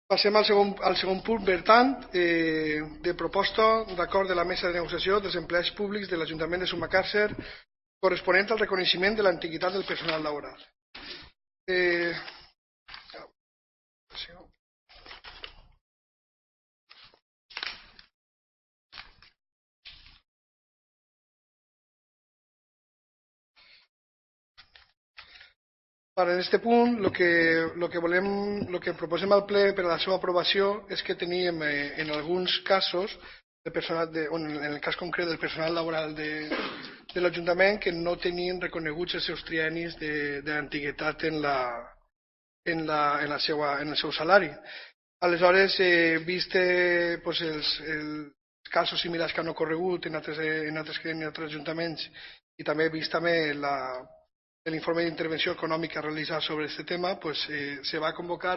Passem al segon punt, per tant, de proposta d'acord de la mesa de negociació dels empleats públics de l'Ajuntament de Sumacàrcer corresponent al reconeixement de l'antiguitat del personal laboral. En aquest punt, el que proposem al ple per a la seva aprovació és que teníem en alguns casos, en el cas concret del personal laboral de l'Ajuntament, que no tenien reconeguts els seus triennis d'antiguitat en el seu salari. Aleshores, vist els casos similars que han ocorregut en altres ajuntaments i també vist també l'informe d'intervenció econòmica realitzat sobre aquest tema, se va convocar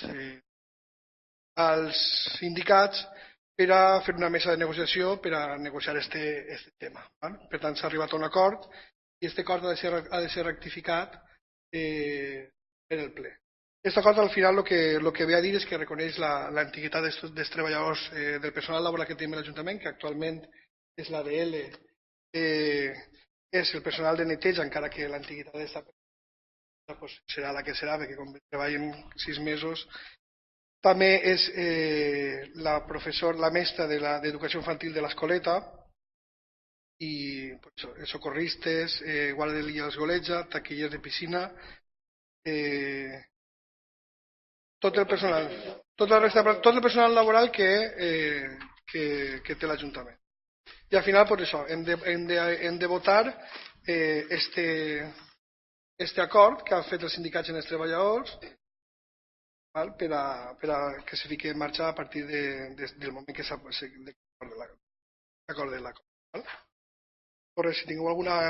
als sindicats per a fer una mesa de negociació per a negociar aquest tema. Per tant, s'ha arribat a un acord i aquest acord ha de ser rectificat per el ple. Aquest acord al final el que ve a dir és que reconeix l'antiguitat dels treballadors del personal laboral que tenim a l'Ajuntament, que actualment és l'ADL, és el personal de neteja, encara que l'antiguitat d'esta serà la que serà, perquè com treballen 6 mesos. També és la mestra d'educació infantil de l'escoleta i socorristes, guàrdia de l'illa d'Esgoleja, taquillers de piscina, tot el personal laboral que té l'Ajuntament. I al final, hem de votar este acord que han fet els sindicats i els treballadors per a que se fiqui en marxa a partir del moment que s'acordi l'acord. Si tingueu alguna